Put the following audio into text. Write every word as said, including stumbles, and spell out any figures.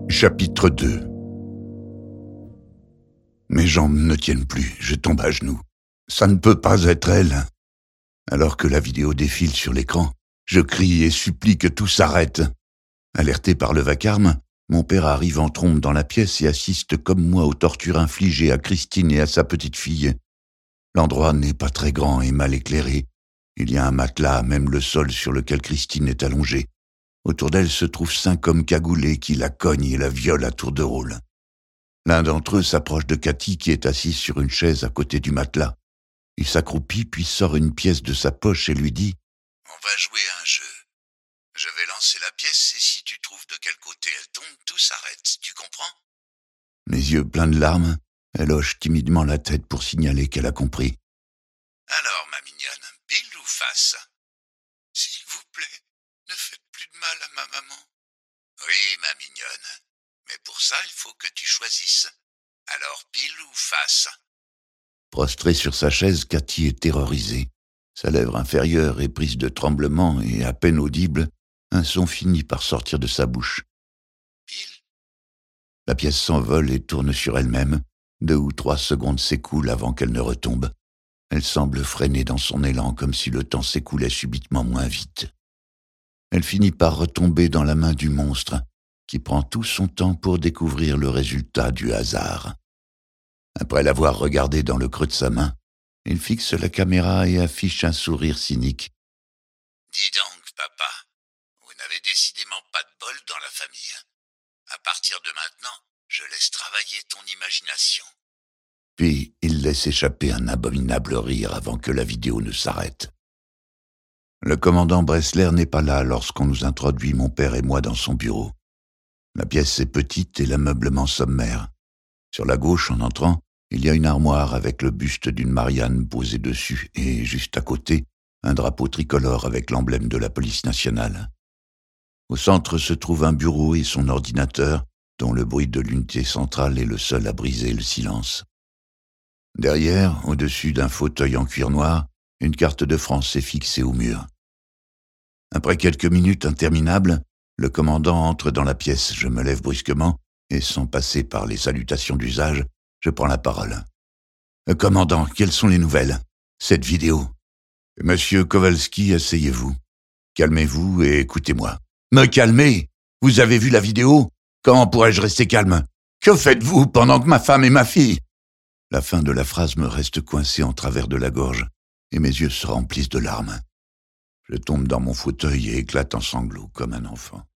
Chapitre deux. Mes jambes ne tiennent plus, je tombe à genoux. Ça ne peut pas être elle. Alors que la vidéo défile sur l'écran, je crie et supplie que tout s'arrête. Alerté par le vacarme, mon père arrive en trombe dans la pièce et assiste comme moi aux tortures infligées à Christine et à sa petite fille. L'endroit n'est pas très grand et mal éclairé. Il y a un matelas, même le sol sur lequel Christine est allongée. Autour d'elle se trouvent cinq hommes cagoulés qui la cognent et la violent à tour de rôle. L'un d'entre eux s'approche de Cathy qui est assise sur une chaise à côté du matelas. Il s'accroupit puis sort une pièce de sa poche et lui dit « On va jouer à un jeu. Je vais lancer la pièce et si tu trouves de quel côté elle tombe, tout s'arrête, tu comprends ?» Les yeux pleins de larmes, elle hoche timidement la tête pour signaler qu'elle a compris. « Alors, ma mignonne, pile ou face ?»« S'il vous plaît, ne faites plus de mal à ma maman. »« Oui, ma mignonne, mais pour ça, il faut que tu choisisses. Alors, pile ou face ?» Prostrée sur sa chaise, Cathy est terrorisée. Sa lèvre inférieure est prise de tremblements et, à peine audible, un son finit par sortir de sa bouche. « Pile ?» La pièce s'envole et tourne sur elle-même. Deux ou trois secondes s'écoulent avant qu'elle ne retombe. Elle semble freiner dans son élan comme si le temps s'écoulait subitement moins vite. Elle finit par retomber dans la main du monstre, qui prend tout son temps pour découvrir le résultat du hasard. Après l'avoir regardée dans le creux de sa main, il fixe la caméra et affiche un sourire cynique. « Dis donc, papa, vous n'avez décidément pas de bol dans la famille. À partir de maintenant, je laisse travailler ton imagination. » Puis il laisse échapper un abominable rire avant que la vidéo ne s'arrête. Le commandant Bressler n'est pas là lorsqu'on nous introduit mon père et moi dans son bureau. La pièce est petite et l'ameublement sommaire. Sur la gauche, en entrant, il y a une armoire avec le buste d'une Marianne posé dessus et, juste à côté, un drapeau tricolore avec l'emblème de la police nationale. Au centre se trouve un bureau et son ordinateur, dont le bruit de l'unité centrale est le seul à briser le silence. Derrière, au-dessus d'un fauteuil en cuir noir, une carte de France est fixée au mur. Après quelques minutes interminables, le commandant entre dans la pièce. Je me lève brusquement et, sans passer par les salutations d'usage, je prends la parole. « Commandant, quelles sont les nouvelles? Cette vidéo. »« Monsieur Kowalski, asseyez-vous. Calmez-vous et écoutez-moi. »« Me calmer? Vous avez vu la vidéo? Comment pourrais-je rester calme? Que faites-vous pendant que ma femme et ma fille... » La fin de la phrase me reste coincée en travers de la gorge et mes yeux se remplissent de larmes. Je tombe dans mon fauteuil et éclate en sanglots comme un enfant.